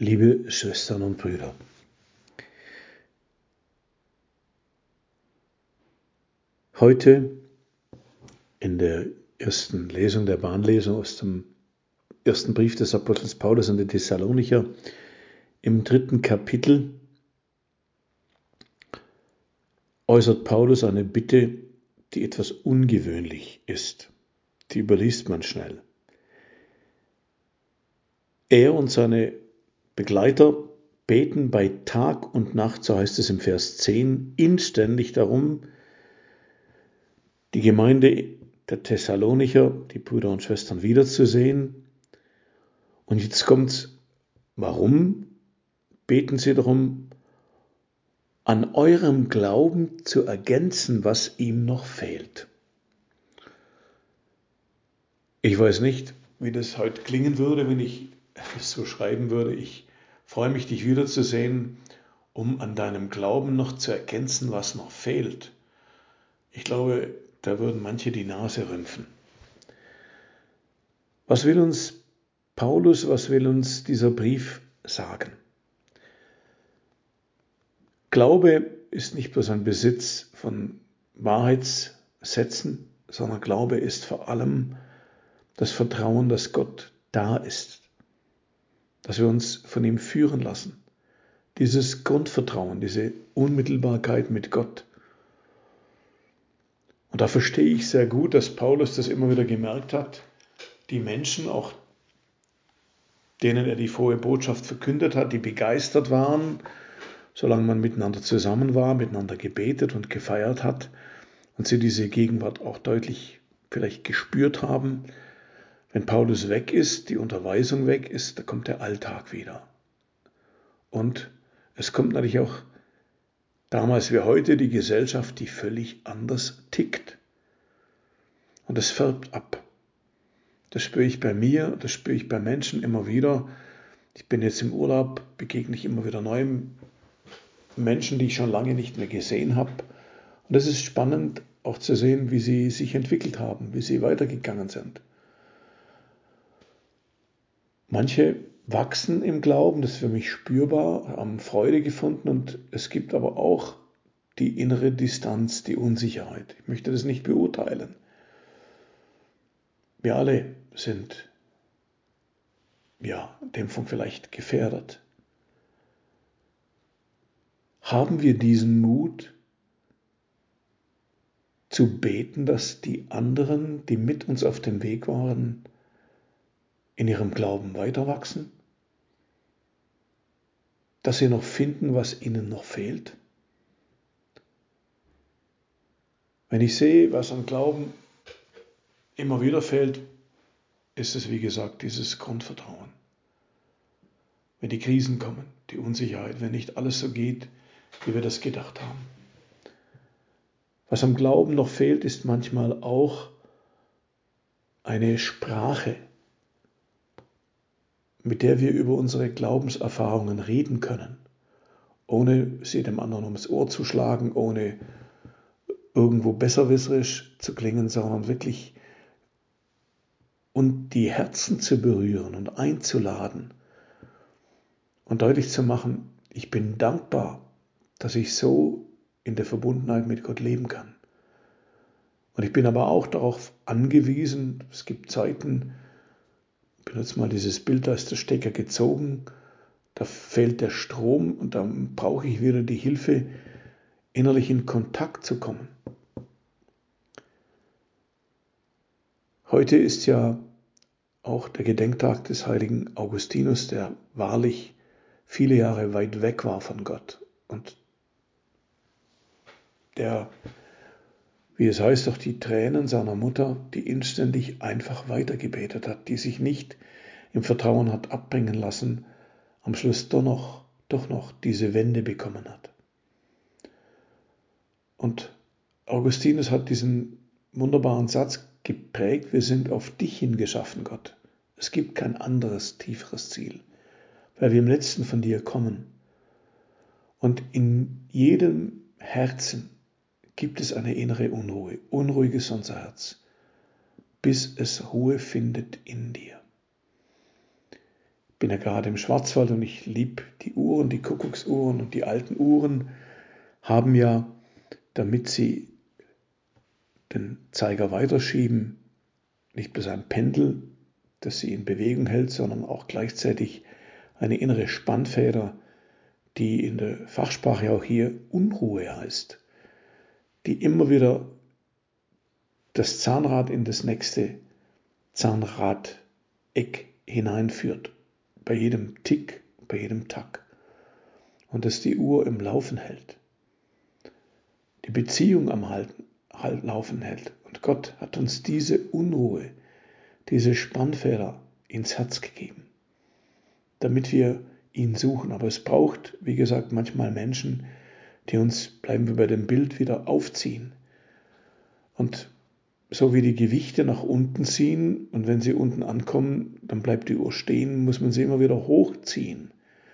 Liebe Schwestern und Brüder, heute in der ersten Lesung der Bahnlesung aus dem ersten Brief des Apostels Paulus an die Thessalonicher im 3. Kapitel äußert Paulus eine Bitte, die etwas ungewöhnlich ist. Die überliest man schnell. Er und seine Begleiter beten bei Tag und Nacht, so heißt es im Vers 10, inständig darum, die Gemeinde der Thessalonicher, die Brüder und Schwestern, wiederzusehen. Und jetzt kommt's, warum beten sie darum, an eurem Glauben zu ergänzen, was ihm noch fehlt? Ich weiß nicht, wie das heute klingen würde, wenn ich es so schreiben würde. Ich freue mich, dich wiederzusehen, um an deinem Glauben noch zu ergänzen, was noch fehlt. Ich glaube, da würden manche die Nase rümpfen. Was will uns Paulus, was will uns dieser Brief sagen? Glaube ist nicht bloß ein Besitz von Wahrheitssätzen, sondern Glaube ist vor allem das Vertrauen, dass Gott da ist, dass wir uns von ihm führen lassen. Dieses Grundvertrauen, diese Unmittelbarkeit mit Gott. Und da verstehe ich sehr gut, dass Paulus das immer wieder gemerkt hat. Die Menschen, auch denen er die frohe Botschaft verkündet hat, die begeistert waren, solange man miteinander zusammen war, miteinander gebetet und gefeiert hat und sie diese Gegenwart auch deutlich vielleicht gespürt haben. Wenn Paulus weg ist, die Unterweisung weg ist, da kommt der Alltag wieder. Und es kommt natürlich auch damals wie heute die Gesellschaft, die völlig anders tickt. Und es färbt ab. Das spüre ich bei mir, das spüre ich bei Menschen immer wieder. Ich bin jetzt im Urlaub, begegne ich immer wieder neuen Menschen, die ich schon lange nicht mehr gesehen habe. Und es ist spannend auch zu sehen, wie sie sich entwickelt haben, wie sie weitergegangen sind. Manche wachsen im Glauben, das ist für mich spürbar, haben Freude gefunden, und es gibt aber auch die innere Distanz, die Unsicherheit. Ich möchte das nicht beurteilen. Wir alle sind Dämpfung vielleicht gefährdet. Haben wir diesen Mut zu beten, dass die anderen, die mit uns auf dem Weg waren, in ihrem Glauben weiterwachsen? Dass sie noch finden, was ihnen noch fehlt? Wenn ich sehe, was an Glauben immer wieder fehlt, ist es, wie gesagt, dieses Grundvertrauen. Wenn die Krisen kommen, die Unsicherheit, wenn nicht alles so geht, wie wir das gedacht haben. Was am Glauben noch fehlt, ist manchmal auch eine Sprache, mit der wir über unsere Glaubenserfahrungen reden können, ohne sie dem anderen ums Ohr zu schlagen, ohne irgendwo besserwisserisch zu klingen, sondern wirklich und die Herzen zu berühren und einzuladen und deutlich zu machen, ich bin dankbar, dass ich so in der Verbundenheit mit Gott leben kann. Und ich bin aber auch darauf angewiesen, es gibt Zeiten, ich benutze mal dieses Bild, da ist der Stecker gezogen, da fehlt der Strom und dann brauche ich wieder die Hilfe, innerlich in Kontakt zu kommen. Heute ist ja auch der Gedenktag des heiligen Augustinus, der wahrlich viele Jahre weit weg war von Gott und der, wie es heißt, durch die Tränen seiner Mutter, die inständig einfach weitergebetet hat, die sich nicht im Vertrauen hat abbringen lassen, am Schluss doch noch diese Wende bekommen hat. Und Augustinus hat diesen wunderbaren Satz geprägt: Wir sind auf dich hin geschaffen, Gott. Es gibt kein anderes, tieferes Ziel, weil wir im Letzten von dir kommen. Und in jedem Herzen gibt es eine innere Unruhe. Unruhig ist unser Herz, bis es Ruhe findet in dir. bin ja gerade im Schwarzwald und ich liebe die Uhren, die Kuckucksuhren und die alten Uhren haben ja, damit sie den Zeiger weiterschieben, nicht bloß ein Pendel, das sie in Bewegung hält, sondern auch gleichzeitig eine innere Spannfeder, die in der Fachsprache auch hier Unruhe heißt, die immer wieder das Zahnrad in das nächste Zahnradeck hineinführt, bei jedem Tick, bei jedem Tack, und das die Uhr im Laufen hält, die Beziehung am Laufen hält. Und Gott hat uns diese Unruhe, diese Spannfeder ins Herz gegeben, damit wir ihn suchen. Aber es braucht, wie gesagt, manchmal Menschen, die uns, bleiben wir bei dem Bild, wieder aufziehen. Und so wie die Gewichte nach unten ziehen und wenn sie unten ankommen, dann bleibt die Uhr stehen, muss man sie immer wieder hochziehen.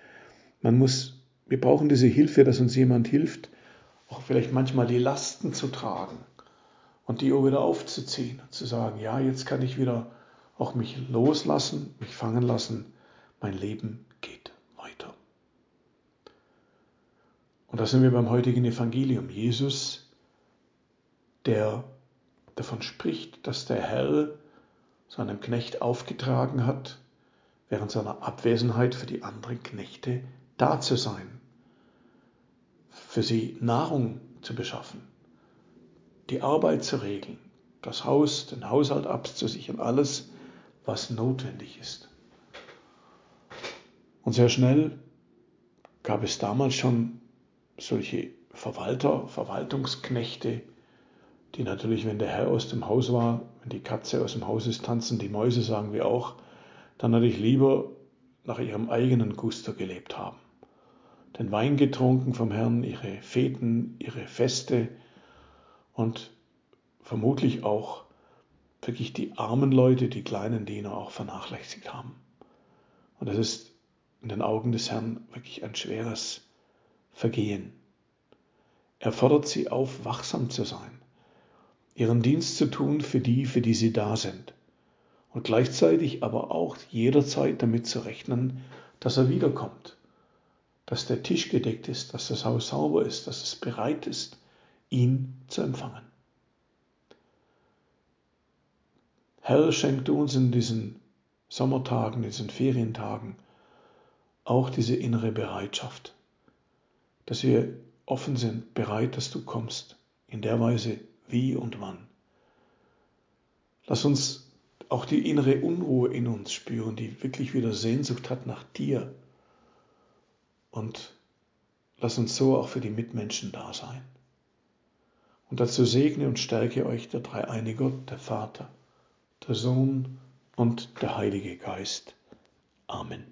Wir brauchen diese Hilfe, dass uns jemand hilft, auch vielleicht manchmal die Lasten zu tragen und die Uhr wieder aufzuziehen und zu sagen, ja, jetzt kann ich wieder auch mich loslassen, mich fangen lassen, mein Leben geht weiter. Und da sind wir beim heutigen Evangelium. Jesus, der davon spricht, dass der Herr seinem Knecht aufgetragen hat, während seiner Abwesenheit für die anderen Knechte da zu sein, für sie Nahrung zu beschaffen, die Arbeit zu regeln, das Haus, den Haushalt abzusichern, alles, was notwendig ist. Und sehr schnell gab es damals schon solche Verwaltungsknechte, die natürlich, wenn der Herr aus dem Haus war, wenn die Katze aus dem Haus ist, tanzen die Mäuse, sagen wir auch, dann natürlich lieber nach ihrem eigenen Gusto gelebt haben. Den Wein getrunken vom Herrn, ihre Feten, ihre Feste und vermutlich auch wirklich die armen Leute, die kleinen Diener auch vernachlässigt haben. Und das ist in den Augen des Herrn wirklich ein schweres Vergehen. Er fordert sie auf, wachsam zu sein, ihren Dienst zu tun für die sie da sind. Und gleichzeitig aber auch jederzeit damit zu rechnen, dass er wiederkommt, dass der Tisch gedeckt ist, dass das Haus sauber ist, dass es bereit ist, ihn zu empfangen. Herr, schenk du uns in diesen Sommertagen, in diesen Ferientagen auch diese innere Bereitschaft, dass wir offen sind, bereit, dass du kommst, in der Weise, wie und wann. Lass uns auch die innere Unruhe in uns spüren, die wirklich wieder Sehnsucht hat nach dir. Und lass uns so auch für die Mitmenschen da sein. Und dazu segne und stärke euch der dreieinige Gott, der Vater, der Sohn und der Heilige Geist. Amen.